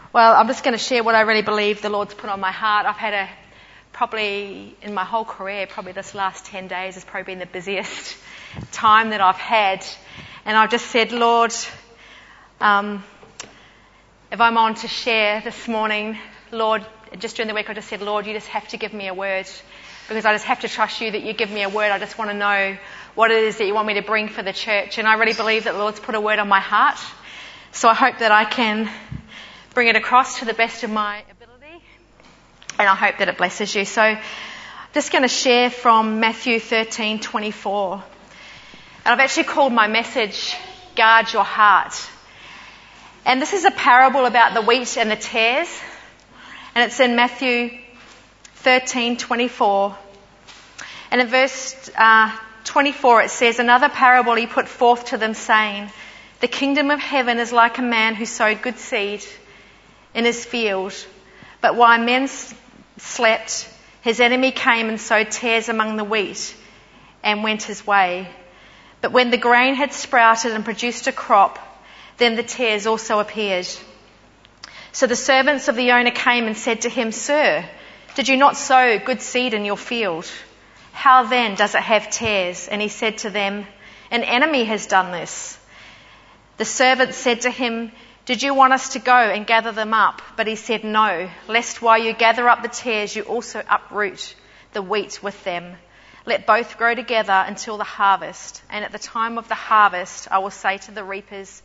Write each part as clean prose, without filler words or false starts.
Well, I'm just going to share what I really believe the Lord's put on my heart. I've had probably in my whole career, probably this last 10 days has probably been the busiest time that I've had. And I've just said, Lord, if I'm on to share this morning, Lord, just during the week I just said, Lord, you just have to give me a word, because I just have to trust you that you give me a word. I just want to know what it is that you want me to bring for the church. And I really believe that the Lord's put a word on my heart. So I hope that I can bring it across to the best of my ability. And I hope that it blesses you. So I'm just going to share from Matthew 13:24. And I've actually called my message, Guard Your Heart. And this is a parable about the wheat and the tares. And it's in Matthew 13:24. And in verse 24 it says, Another parable he put forth to them, saying, The kingdom of heaven is like a man who sowed good seed in his field. But while men slept, his enemy came and sowed tares among the wheat and went his way. But when the grain had sprouted and produced a crop, then the tares also appeared. So the servants of the owner came and said to him, Sir, did you not sow good seed in your field? How then does it have tares? And he said to them, An enemy has done this. The servants said to him, Did you want us to go and gather them up? But he said, No, lest while you gather up the tares, you also uproot the wheat with them. Let both grow together until the harvest. And at the time of the harvest, I will say to the reapers,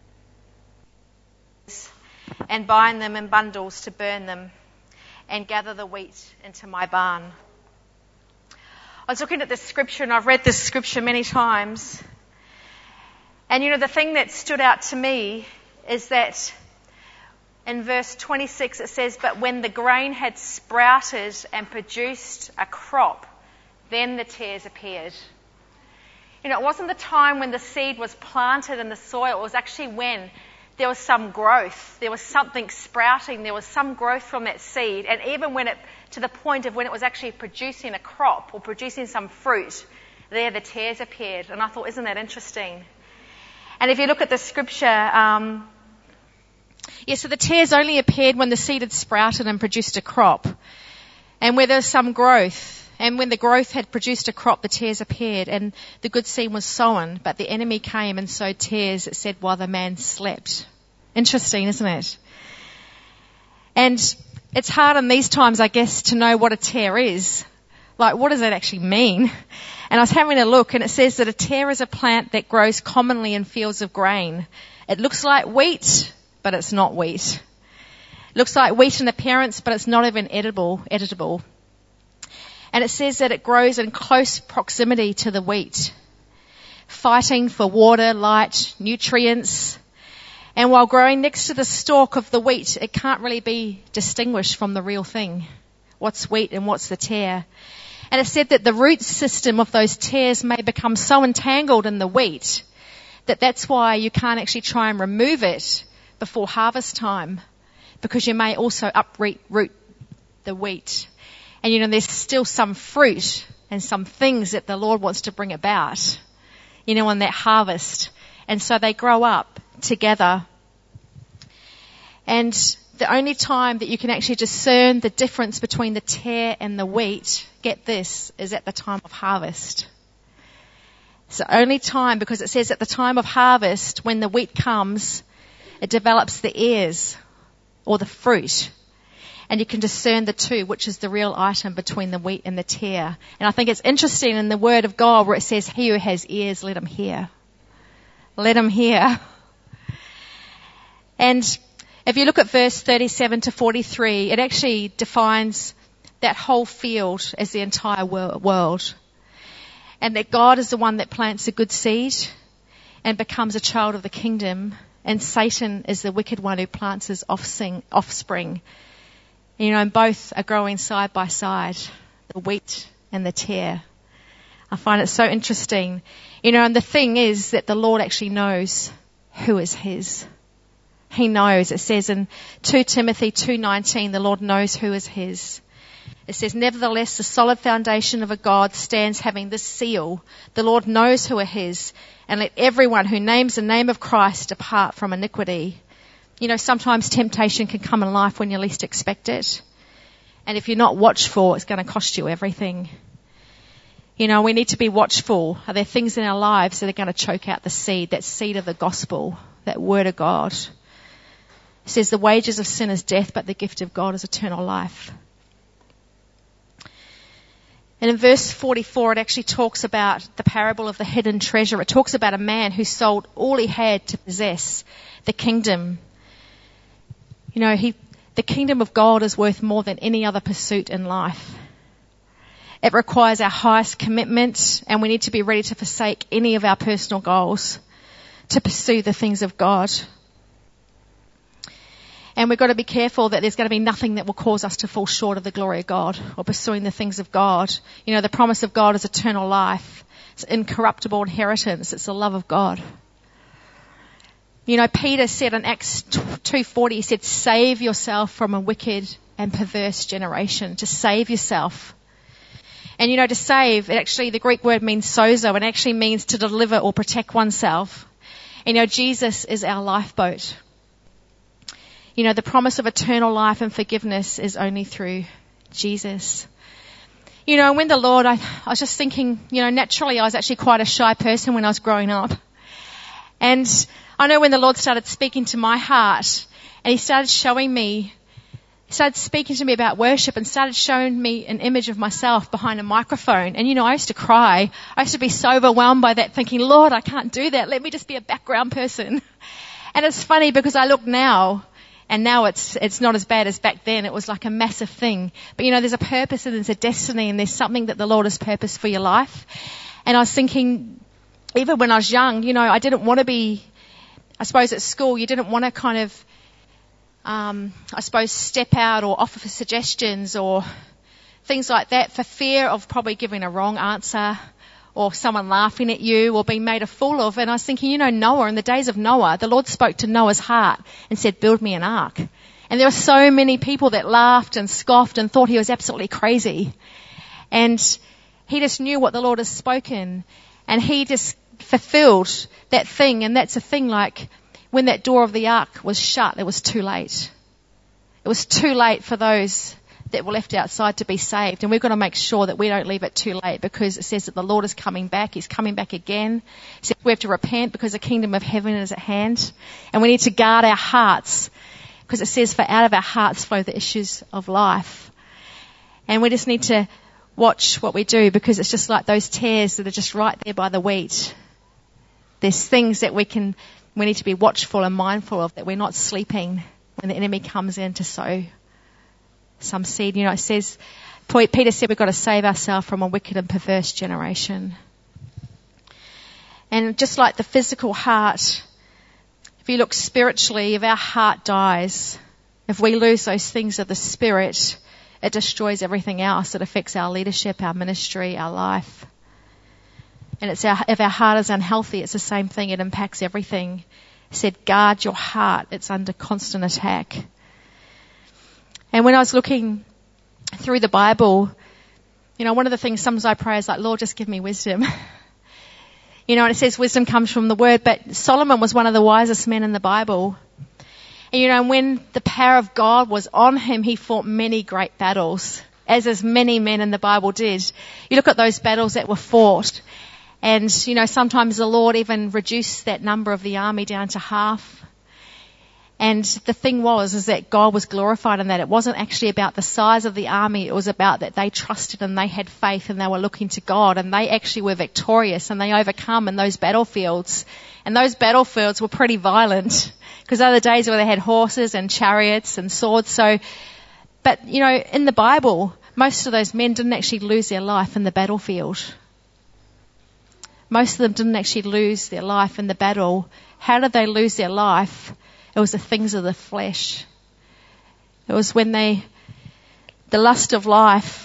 and bind them in bundles to burn them, and gather the wheat into my barn. I was looking at this scripture, and I've read this scripture many times. And the thing that stood out to me is that in verse 26 it says, But when the grain had sprouted and produced a crop, then the tares appeared. It wasn't the time when the seed was planted in the soil. It was actually when there was some growth. There was something sprouting. There was some growth from that seed. And even to the point of when it was actually producing a crop or producing some fruit, there the tares appeared. And I thought, isn't that interesting? And if you look at the scripture, so the tares only appeared when the seed had sprouted and produced a crop. And where there was some growth, and when the growth had produced a crop, the tares appeared, and the good seed was sown, but the enemy came and sowed tares, it said, while the man slept. Interesting, isn't it? And it's hard in these times, I guess, to know what a tare is. Like, what does that actually mean? And I was having a look, and it says that a tare is a plant that grows commonly in fields of grain. It looks like wheat, but it's not wheat. It looks like wheat in appearance, but it's not even editable. And it says that it grows in close proximity to the wheat, fighting for water, light, nutrients. And while growing next to the stalk of the wheat, it can't really be distinguished from the real thing. What's wheat and what's the tare? And it said that the root system of those tares may become so entangled in the wheat that that's why you can't actually try and remove it before harvest time, because you may also uproot the wheat. And there's still some fruit and some things that the Lord wants to bring about, on that harvest. And so they grow up together. And the only time that you can actually discern the difference between the tare and the wheat, get this, is at the time of harvest. It's the only time, because it says at the time of harvest, when the wheat comes, it develops the ears or the fruit. And you can discern the two, which is the real item between the wheat and the tare. And I think it's interesting in the Word of God where it says, He who has ears, let him hear. Let him hear. And if you look at verse 37 to 43, it actually defines that whole field as the entire world. And that God is the one that plants a good seed and becomes a child of the kingdom. And Satan is the wicked one who plants his offspring. And both are growing side by side, the wheat and the tare. I find it so interesting. And the thing is that the Lord actually knows who is His. He knows. It says in 2 Timothy 2:19, the Lord knows who is His. It says, Nevertheless, the solid foundation of a God stands having this seal. The Lord knows who are His, and let everyone who names the name of Christ depart from iniquity. sometimes temptation can come in life when you least expect it. And if you're not watchful, it's going to cost you everything. We need to be watchful. Are there things in our lives that are going to choke out the seed, that seed of the gospel, that word of God? It says the wages of sin is death, but the gift of God is eternal life. And in verse 44, it actually talks about the parable of the hidden treasure. It talks about a man who sold all he had to possess the kingdom. The kingdom of God is worth more than any other pursuit in life. It requires our highest commitment, and we need to be ready to forsake any of our personal goals to pursue the things of God. And we've got to be careful that there's going to be nothing that will cause us to fall short of the glory of God or pursuing the things of God. The promise of God is eternal life. It's incorruptible inheritance. It's the love of God. Peter said in Acts 2:40, he said, save yourself from a wicked and perverse generation. To save yourself. And to save, the Greek word means sozo, and actually means to deliver or protect oneself. Jesus is our lifeboat. The promise of eternal life and forgiveness is only through Jesus. When the Lord, I was just thinking, naturally I was actually quite a shy person when I was growing up. And I know when the Lord started speaking to my heart, and he started speaking to me about worship, and started showing me an image of myself behind a microphone. And I used to cry. I used to be so overwhelmed by that, thinking, Lord, I can't do that. Let me just be a background person. And it's funny because I look now, and now it's not as bad as back then. It was like a massive thing. But there's a purpose and there's a destiny, and there's something that the Lord has purposed for your life. And I was thinking, even when I was young, I didn't want to be, I suppose at school, you didn't want to kind of, step out or offer for suggestions or things like that for fear of probably giving a wrong answer or someone laughing at you or being made a fool of. And I was thinking, Noah, in the days of Noah, the Lord spoke to Noah's heart and said, build me an ark. And there were so many people that laughed and scoffed and thought he was absolutely crazy. And he just knew what the Lord has spoken, and he just fulfilled that thing. And that's a thing, like when that door of the ark was shut, it was too late. It was too late for those that were left outside to be saved. And we've got to make sure that we don't leave it too late, because it says that the Lord is coming back. He's coming back again. It says we have to repent because the kingdom of heaven is at hand. And we need to guard our hearts, because it says for out of our hearts flow the issues of life. And we just need to watch what we do, because it's just like those tares that are just right there by the wheat. There's things that we need to be watchful and mindful of, that we're not sleeping when the enemy comes in to sow some seed. It says, Peter said we've got to save ourselves from a wicked and perverse generation. And just like the physical heart, if you look spiritually, if our heart dies, if we lose those things of the spirit, it destroys everything else. It affects our leadership, our ministry, our life. And if our heart is unhealthy, it's the same thing. It impacts everything. It said, guard your heart. It's under constant attack. And when I was looking through the Bible, one of the things sometimes I pray is like, Lord, just give me wisdom. And it says wisdom comes from the word, but Solomon was one of the wisest men in the Bible. And when the power of God was on him, he fought many great battles, as many men in the Bible did. You look at those battles that were fought, and, sometimes the Lord even reduced that number of the army down to half. And the thing is that God was glorified in that. It wasn't actually about the size of the army. It was about that they trusted and they had faith and they were looking to God, and they actually were victorious and they overcome in those battlefields. And those battlefields were pretty violent, because other days where they had horses and chariots and swords. But in the Bible, most of those men didn't actually lose their life in the battlefield. Most of them didn't actually lose their life in the battle. How did they lose their life? It was the things of the flesh. It was when the lust of life,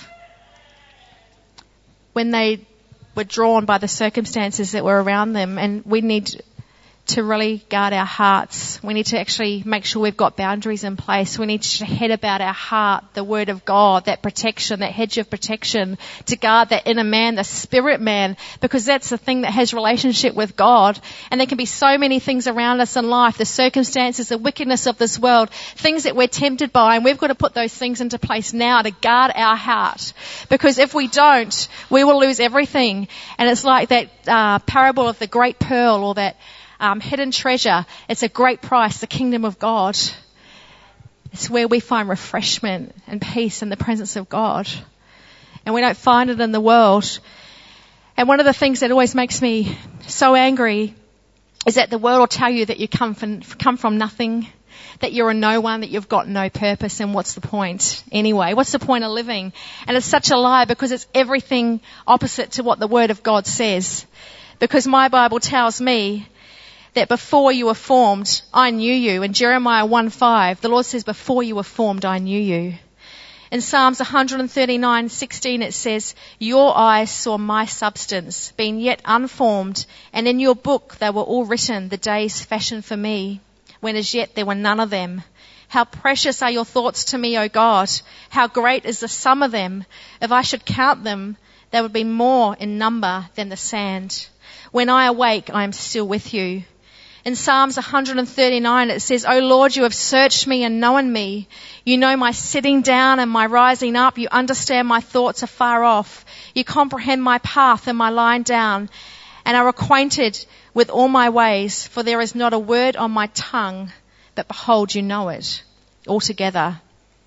when they were drawn by the circumstances that were around them. And we need to really guard our hearts. We need to actually make sure we've got boundaries in place. We need to head about our heart, the Word of God, that protection, that hedge of protection, to guard that inner man, the spirit man, because that's the thing that has relationship with God. And there can be so many things around us in life, the circumstances, the wickedness of this world, things that we're tempted by, and we've got to put those things into place now to guard our heart. Because if we don't, we will lose everything. And it's like that parable of the great pearl, or that hidden treasure. It's a great price, the kingdom of God. It's where we find refreshment and peace in the presence of God. And we don't find it in the world. And one of the things that always makes me so angry is that the world will tell you that you come from nothing, that you're a no one, that you've got no purpose, and what's the point anyway? What's the point of living? And it's such a lie, because it's everything opposite to what the Word of God says. Because my Bible tells me that before you were formed, I knew you. In Jeremiah 1:5, the Lord says, before you were formed, I knew you. In Psalms 139:16, it says, your eyes saw my substance, being yet unformed, and in your book they were all written, the days fashioned for me, when as yet there were none of them. How precious are your thoughts to me, O God! How great is the sum of them! If I should count them, they would be more in number than the sand. When I awake, I am still with you. In Psalms 139, it says, O Lord, you have searched me and known me. You know my sitting down and my rising up. You understand my thoughts afar off. You comprehend my path and my lying down, and are acquainted with all my ways. For there is not a word on my tongue, but behold, you know it altogether.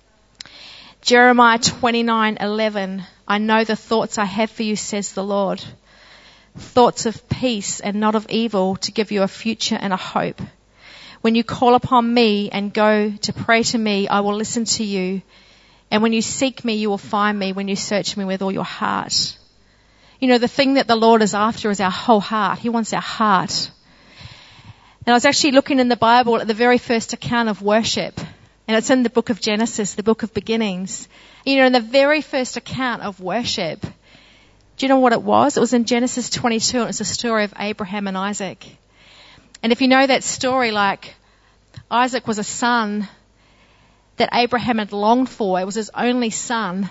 Jeremiah 29:11, I know the thoughts I have for you, says the Lord. Thoughts of peace and not of evil, to give you a future and a hope. When you call upon me and go to pray to me, I will listen to you. And when you seek me, you will find me, when you search me with all your heart. You know, the thing that the Lord is after is our whole heart. He wants our heart. And I was actually looking in the Bible at the very first account of worship. And it's in the book of Genesis, the book of beginnings. You know, in the very first account of worship, do you know what it was? It was in Genesis 22, and it's the story of Abraham and Isaac. And if you know that story, like, Isaac was a son that Abraham had longed for. It was his only son.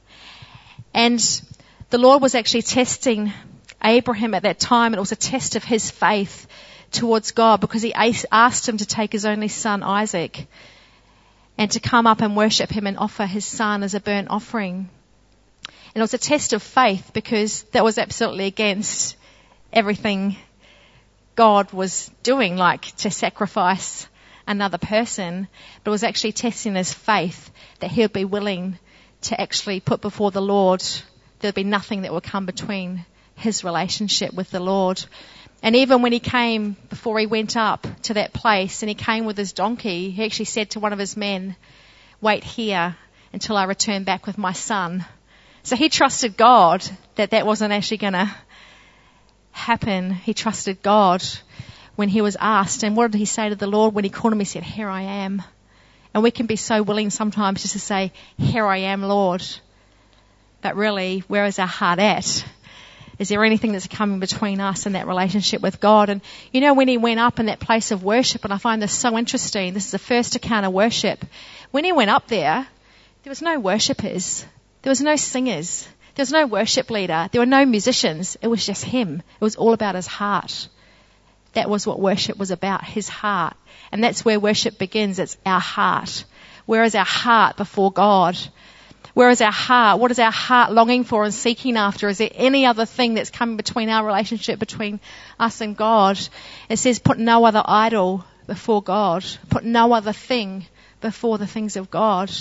And the Lord was actually testing Abraham at that time, and it was a test of his faith towards God, because he asked him to take his only son, Isaac, and to come up and worship him and offer his son as a burnt offering. And it was a test of faith, because that was absolutely against everything God was doing, like to sacrifice another person. But it was actually testing his faith that he would be willing to actually put before the Lord. There'd be nothing that would come between his relationship with the Lord. And even when he came, before he went up to that place, and he came with his donkey, he actually said to one of his men, wait here until I return back with my son. So he trusted God that that wasn't actually going to happen. He trusted God when he was asked. And what did he say to the Lord when he called him? He said, here I am. And we can be so willing sometimes just to say, here I am, Lord. But really, where is our heart at? Is there anything that's coming between us and that relationship with God? And you know, when he went up in that place of worship, and I find this so interesting, this is the first account of worship. When he went up there was no worshippers. There was no singers. There was no worship leader. There were no musicians. It was just him. It was all about his heart. That was what worship was about, his heart. And that's where worship begins. It's our heart. Where is our heart before God? Where is our heart? What is our heart longing for and seeking after? Is there any other thing that's coming between our relationship between us and God? It says, put no other idol before God. Put no other thing before the things of God.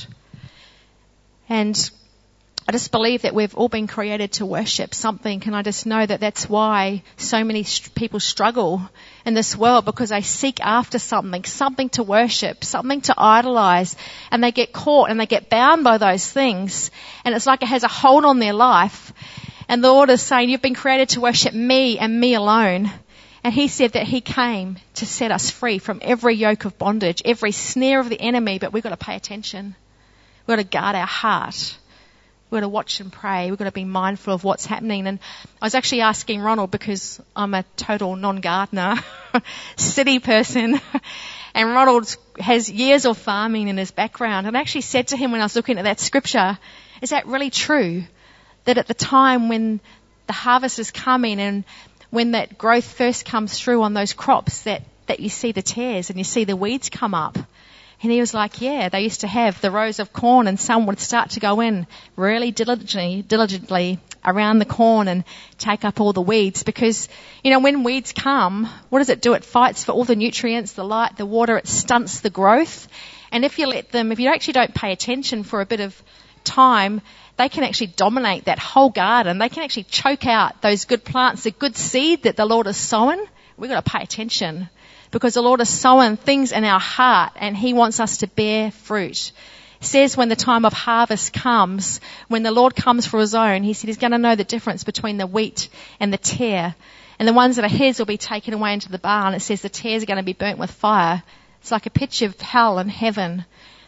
And I just believe that we've all been created to worship something, and I just know that that's why so many people struggle in this world, because they seek after something to worship, something to idolize, and they get caught and they get bound by those things, and it's like it has a hold on their life. And the Lord is saying, you've been created to worship me and me alone. And he said that he came to set us free from every yoke of bondage, every snare of the enemy, but we've got to pay attention. We've got to guard our heart We've got to watch and pray. We've got to be mindful of what's happening. And I was actually asking Ronald, because I'm a total non-gardener, city person, and Ronald has years of farming in his background. And I actually said to him when I was looking at that scripture, is that really true? That at the time when the harvest is coming and when that growth first comes through on those crops, that you see the tares and you see the weeds come up. And he was like, yeah, they used to have the rows of corn, and some would start to go in really diligently around the corn and take up all the weeds, because, you know, when weeds come, what does it do? It fights for all the nutrients, the light, the water. It stunts the growth. And if you actually don't pay attention for a bit of time, they can actually dominate that whole garden. They can actually choke out those good plants, the good seed that the Lord is sowing. We've got to pay attention, because the Lord is sowing things in our heart and He wants us to bear fruit. It says when the time of harvest comes, when the Lord comes for His own, He said He's going to know the difference between the wheat and the tare. And the ones that are His will be taken away into the barn. It says the tares are going to be burnt with fire. It's like a picture of hell and heaven.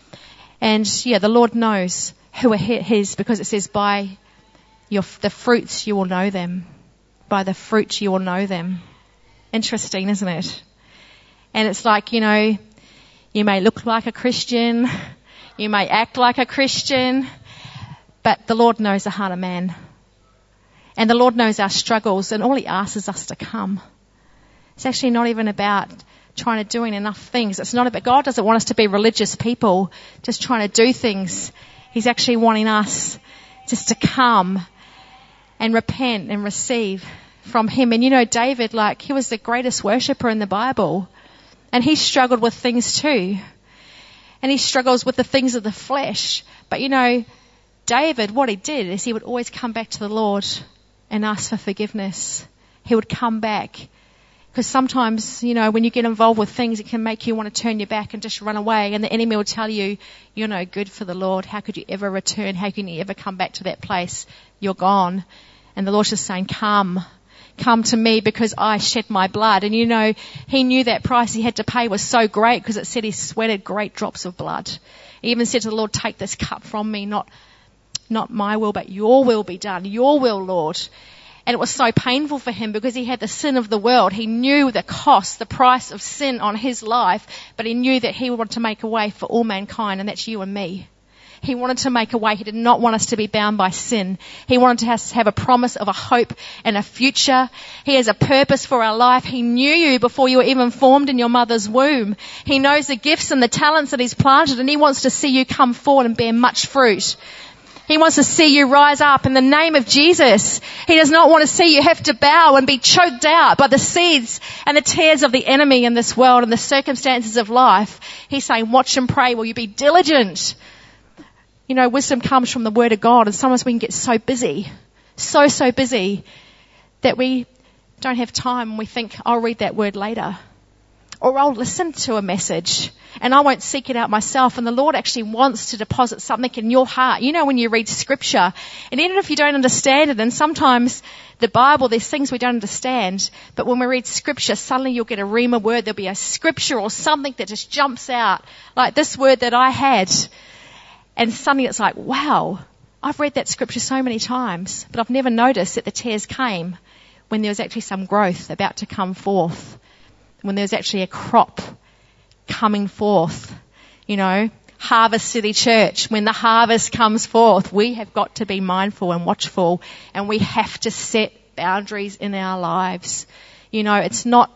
And yeah, the Lord knows who are His, because it says by the fruits you will know them. By the fruit you will know them. Interesting, isn't it? And it's like, you know, you may look like a Christian, you may act like a Christian, but the Lord knows the heart of man. And the Lord knows our struggles, and all He asks is us to come. It's actually not even about trying to doing enough things. It's not about, God doesn't want us to be religious people just trying to do things. He's actually wanting us just to come and repent and receive from Him. And you know, David, like, he was the greatest worshipper in the Bible. And he struggled with things too. And he struggles with the things of the flesh. But you know, David, what he did is he would always come back to the Lord and ask for forgiveness. He would come back. Because sometimes, you know, when you get involved with things, it can make you want to turn your back and just run away. And the enemy will tell you, you're no good for the Lord. How could you ever return? How can you ever come back to that place? You're gone. And the Lord's just saying, come to me, because I shed my blood. And you know, He knew that price He had to pay was so great, because it said He sweated great drops of blood. He even said to the Lord, take this cup from me, not my will, but your will be done. Your will, Lord. And it was so painful for Him, because He had the sin of the world. He knew the cost, the price of sin on His life, but He knew that He wanted to make a way for all mankind, and that's you and me. He wanted to make a way. He did not want us to be bound by sin. He wanted us to have a promise of a hope and a future. He has a purpose for our life. He knew you before you were even formed in your mother's womb. He knows the gifts and the talents that He's planted, and He wants to see you come forward and bear much fruit. He wants to see you rise up in the name of Jesus. He does not want to see you have to bow and be choked out by the seeds and the tares of the enemy in this world and the circumstances of life. He's saying, watch and pray. Will you be diligent? You know, wisdom comes from the Word of God, and sometimes we can get so busy, so busy, that we don't have time. We think, I'll read that word later. Or I'll listen to a message and I won't seek it out myself. And the Lord actually wants to deposit something in your heart. You know, when you read Scripture, and even if you don't understand it, and sometimes the Bible, there's things we don't understand, but when we read Scripture, suddenly you'll get a rhema word. There'll be a scripture or something that just jumps out, like this word that I had. And suddenly it's like, wow, I've read that scripture so many times, but I've never noticed that the tares came when there was actually some growth about to come forth, when there was actually a crop coming forth. You know, Harvest City Church, when the harvest comes forth, we have got to be mindful and watchful, and we have to set boundaries in our lives. You know, it's not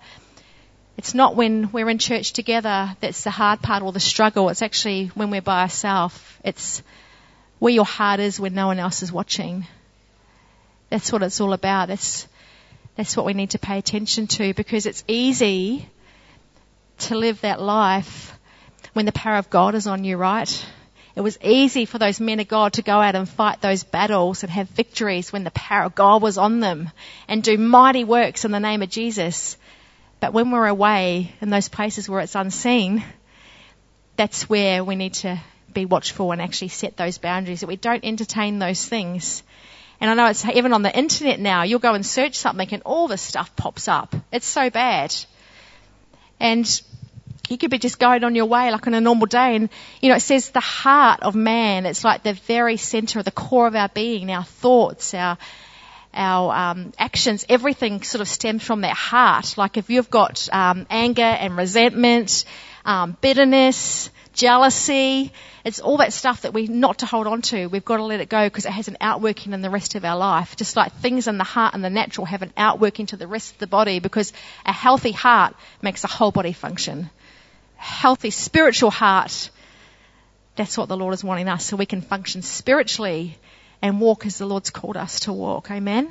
when we're in church together that's the hard part or the struggle. It's actually when we're by ourselves. It's where your heart is when no one else is watching. That's what it's all about. That's what we need to pay attention to, because it's easy to live that life when the power of God is on you, right? It was easy for those men of God to go out and fight those battles and have victories when the power of God was on them and do mighty works in the name of Jesus. But when we're away in those places where it's unseen, that's where we need to be watchful and actually set those boundaries, that we don't entertain those things. And I know it's even on the internet now, you'll go and search something and all this stuff pops up. It's so bad. And You could be just going on your way like on a normal day, and it says the heart of man, it's like the very center of the core of our being, our thoughts, our actions, everything sort of stems from that heart. Like if you've got anger and resentment, bitterness, jealousy, it's all that stuff that we're not to hold on to. We've got to let it go because it has an outworking in the rest of our life. Just like things in the heart and the natural have an outworking to the rest of the body, because a healthy heart makes the whole body function. Healthy spiritual heart, that's what the Lord is wanting us, so we can function spiritually and walk as the Lord's called us to walk. Amen.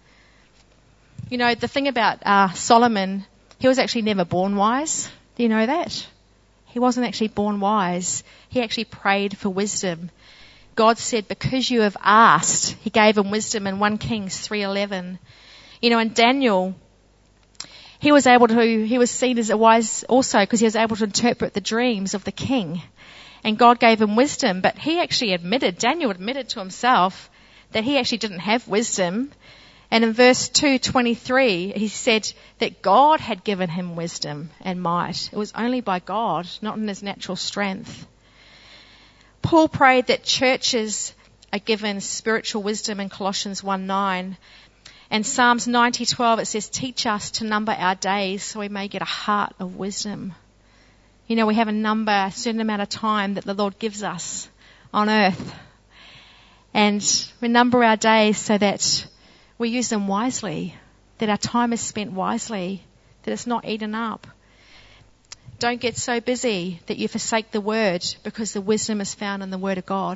The thing about Solomon, he was actually never born wise. Do you know that? He wasn't actually born wise. He actually prayed for wisdom. God said, because you have asked, he gave him wisdom in 1 Kings 3:11. And Daniel, he was seen as a wise also because he was able to interpret the dreams of the king. And God gave him wisdom, but Daniel admitted to himself that he actually didn't have wisdom. And in verse 2:23, he said that God had given him wisdom and might. It was only by God, not in his natural strength. Paul prayed that churches are given spiritual wisdom in Colossians 1:9. And Psalms 90:12, it says, teach us to number our days so we may get a heart of wisdom. We have a certain amount of time that the Lord gives us on earth. And we number our days so that we use them wisely, that our time is spent wisely, that it's not eaten up. Don't get so busy that you forsake the word, because the wisdom is found in the word of God.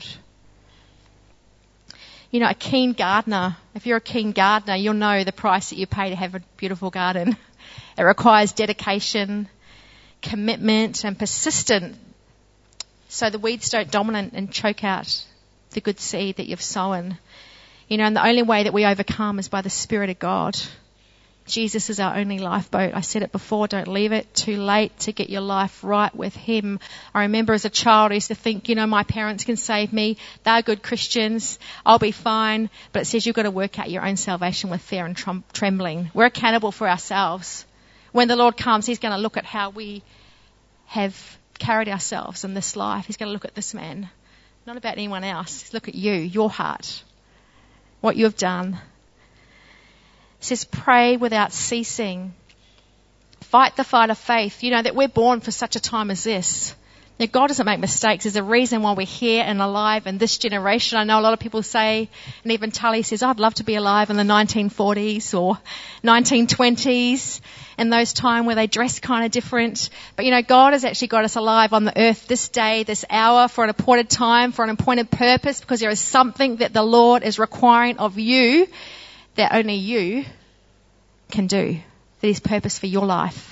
A keen gardener, if you're a keen gardener, you'll know the price that you pay to have a beautiful garden. It requires dedication, commitment and persistence, so the weeds don't dominate and choke out the good seed that you've sown. And the only way that we overcome is by the Spirit of God. Jesus is our only lifeboat. I said it before, don't leave it too late to get your life right with him. I remember as a child I used to think, my parents can save me. They're good Christians. I'll be fine. But it says you've got to work out your own salvation with fear and trembling. We're accountable for ourselves. When the Lord comes, he's going to look at how we have carried ourselves in this life. He's going to look at this man, not about anyone else. He's look at you, your heart, what you have done. It says, pray without ceasing. Fight the fight of faith. That we're born for such a time as this. Now, God doesn't make mistakes. There's a reason why we're here and alive in this generation. I know a lot of people say, and even Tully says, I'd love to be alive in the 1940s or 1920s, in those times where they dress kind of different. But, God has actually got us alive on the earth this day, this hour, for an appointed time, for an appointed purpose, because there is something that the Lord is requiring of you that only you can do, that is purpose for your life.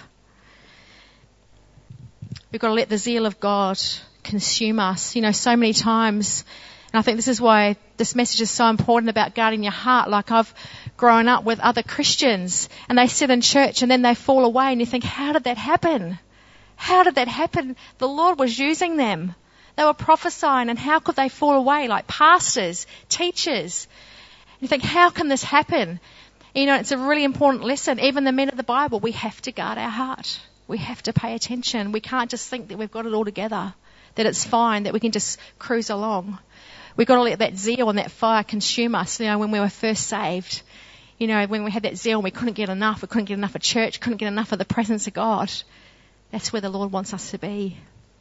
We've got to let the zeal of God consume us. So many times, and I think this is why this message is so important about guarding your heart. Like, I've grown up with other Christians and they sit in church and then they fall away, and you think, how did that happen? How did that happen? The Lord was using them. They were prophesying, and how could they fall away? Like pastors, teachers. You think, how can this happen? It's a really important lesson. Even the men of the Bible, we have to guard our heart. We have to pay attention. We can't just think that we've got it all together, that it's fine, that we can just cruise along. We've got to let that zeal and that fire consume us. When we were first saved, when we had that zeal and we couldn't get enough. We couldn't get enough of church, couldn't get enough of the presence of God. That's where the Lord wants us to be.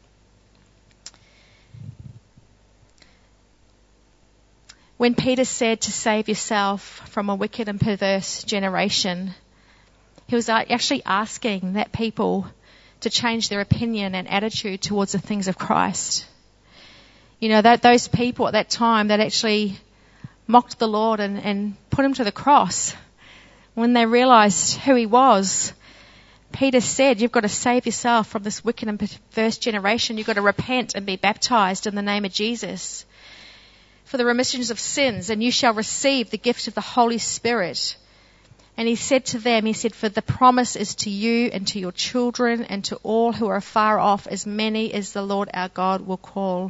When Peter said to save yourself from a wicked and perverse generation, he was actually asking that people to change their opinion and attitude towards the things of Christ. That those people at that time that actually mocked the Lord and put him to the cross, when they realized who he was, Peter said, you've got to save yourself from this wicked and perverse generation. You've got to repent and be baptized in the name of Jesus for the remissions of sins, and you shall receive the gift of the Holy Spirit. And he said to them, for the promise is to you and to your children and to all who are far off, as many as the Lord our God will call.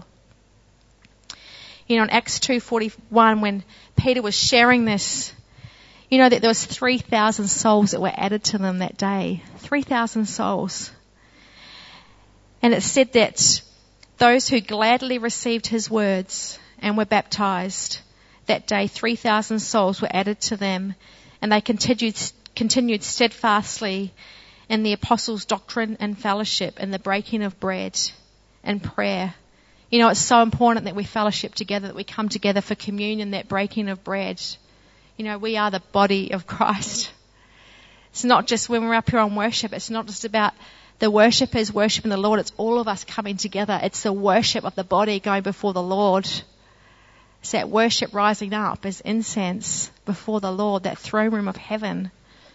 In Acts 2:41, when Peter was sharing this, that there was 3,000 souls that were added to them that day. 3,000 souls. And it said that those who gladly received his words and were baptized, that day 3,000 souls were added to them, and they continued steadfastly in the apostles' doctrine and fellowship, in the breaking of bread and prayer. You know, it's so important that we fellowship together, that we come together for communion, that breaking of bread. You know, we are the body of Christ. It's not just when we're up here on worship, it's not just about the worshippers worshiping the Lord, it's all of us coming together. It's the worship of the body going before the Lord. It's that worship rising up as incense before the Lord, that throne room of heaven.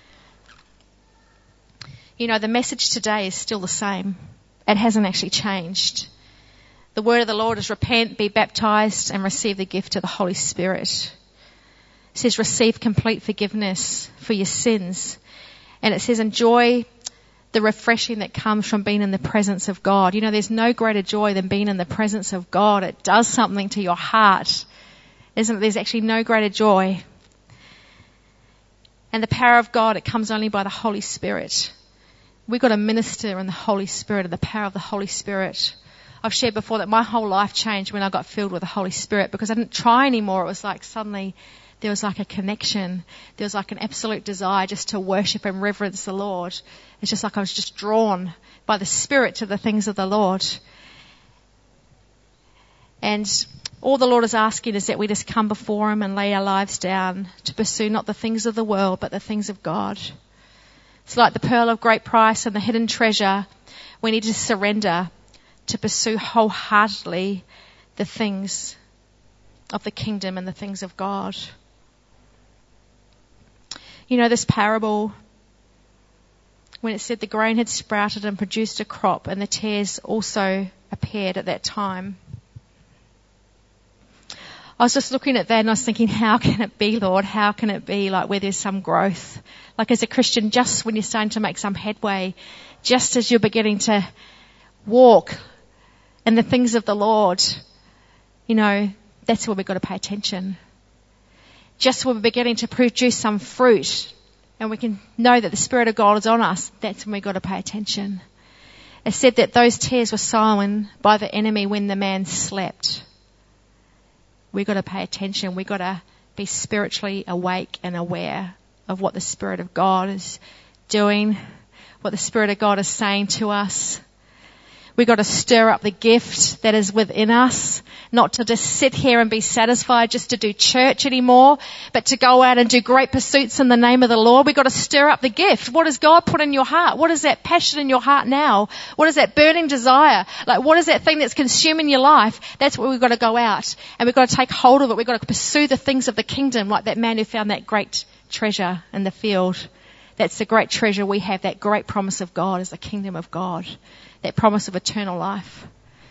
You know, the message today is still the same. It hasn't actually changed. The word of the Lord is repent, be baptized, and receive the gift of the Holy Spirit. It says receive complete forgiveness for your sins. And it says enjoy the refreshing that comes from being in the presence of God. You know, there's no greater joy than being in the presence of God. It does something to your heart. Isn't it? There's actually no greater joy. And the power of God, it comes only by the Holy Spirit. We've got to minister in the Holy Spirit and the power of the Holy Spirit. I've shared before that my whole life changed when I got filled with the Holy Spirit, because I didn't try anymore. It was like suddenly there was like a connection. There was like an absolute desire just to worship and reverence the Lord. It's just like I was just drawn by the Spirit to the things of the Lord. And all the Lord is asking is that we just come before him and lay our lives down to pursue not the things of the world, but the things of God. It's like the pearl of great price and the hidden treasure. We need to surrender to pursue wholeheartedly the things of the kingdom and the things of God. You know, this parable, when it said the grain had sprouted and produced a crop, and the tares also appeared at that time. I was just looking at that and I was thinking, how can it be, Lord? How can it be like where there's some growth? Like as a Christian, just when you're starting to make some headway, just as you're beginning to walk in the things of the Lord, you know, that's where we've got to pay attention. Just when we're beginning to produce some fruit and we can know that the Spirit of God is on us, that's when we've got to pay attention. It said that those tares were sown by the enemy when the man slept. We've got to pay attention. We've got to be spiritually awake and aware of what the Spirit of God is doing, what the Spirit of God is saying to us. We've got to stir up the gift that is within us, not to just sit here and be satisfied just to do church anymore, but to go out and do great pursuits in the name of the Lord. We've got to stir up the gift. What has God put in your heart? What is that passion in your heart now? What is that burning desire? Like, what is that thing that's consuming your life? That's where we've got to go out, and we've got to take hold of it. We've got to pursue the things of the kingdom, like that man who found that great treasure in the field. That's the great treasure we have, that great promise of God is the kingdom of God, that promise of eternal life.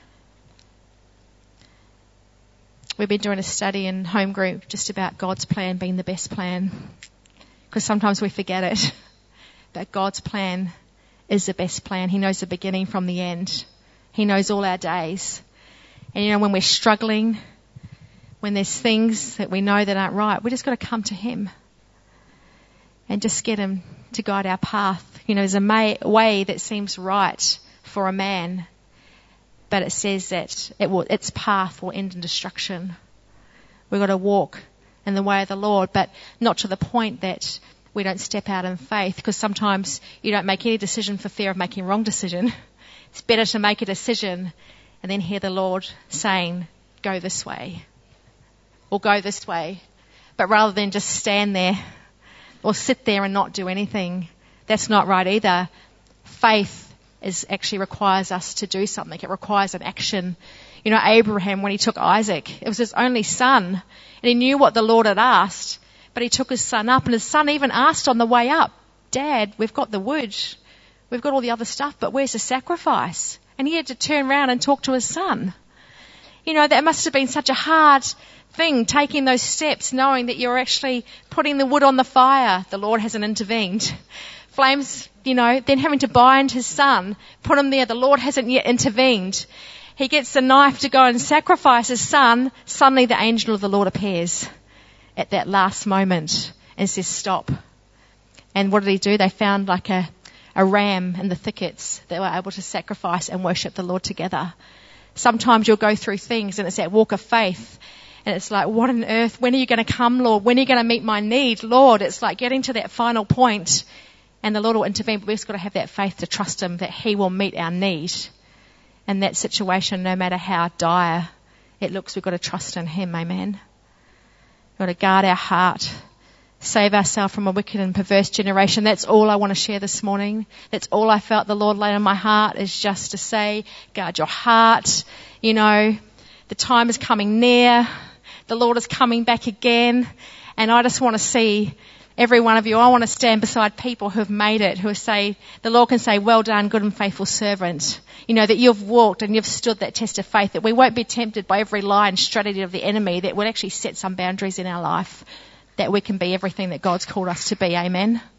We've been doing a study in home group just about God's plan being the best plan, because sometimes we forget it. But God's plan is the best plan. He knows the beginning from the end. He knows all our days. And you know, when we're struggling, when there's things that we know that aren't right, we just got to come to him and just get him to guide our path. You know, there's a way that seems right for a man, but it says that its path will end in destruction. We've got to walk in the way of the Lord, but not to the point that we don't step out in faith, because sometimes you don't make any decision for fear of making a wrong decision. It's better to make a decision and then hear the Lord saying, go this way, or go this way, but rather than just stand there or sit there and not do anything. That's not right either. Faith actually requires us to do something. It requires an action. You know, Abraham, when he took Isaac, it was his only son, and he knew what the Lord had asked, but he took his son up, and his son even asked on the way up, Dad, we've got the wood, we've got all the other stuff, but where's the sacrifice? And he had to turn around and talk to his son. You know, that must have been such a hard thing, taking those steps, knowing that you're actually putting the wood on the fire. The Lord hasn't intervened. Flames, you know, then having to bind his son, put him there. The Lord hasn't yet intervened. He gets the knife to go and sacrifice his son. Suddenly the angel of the Lord appears at that last moment and says, stop. And what did he do? They found like a a ram in the thickets that were able to sacrifice and worship the Lord together. Sometimes you'll go through things and it's that walk of faith. And it's like, what on earth? When are you going to come, Lord? When are you going to meet my need, Lord? It's like getting to that final point and the Lord will intervene. But we've just got to have that faith to trust him that he will meet our need. In that situation, no matter how dire it looks, we've got to trust in him, amen. We've got to guard our heart, save ourselves from a wicked and perverse generation. That's all I want to share this morning. That's all I felt the Lord laid on my heart, is just to say, guard your heart. You know, the time is coming near. The Lord is coming back again. And I just want to see every one of you. I want to stand beside people who have made it, who say, the Lord can say, well done, good and faithful servant. You know, that you've walked and you've stood that test of faith, that we won't be tempted by every lie and strategy of the enemy, that will actually set some boundaries in our life, that we can be everything that God's called us to be. Amen.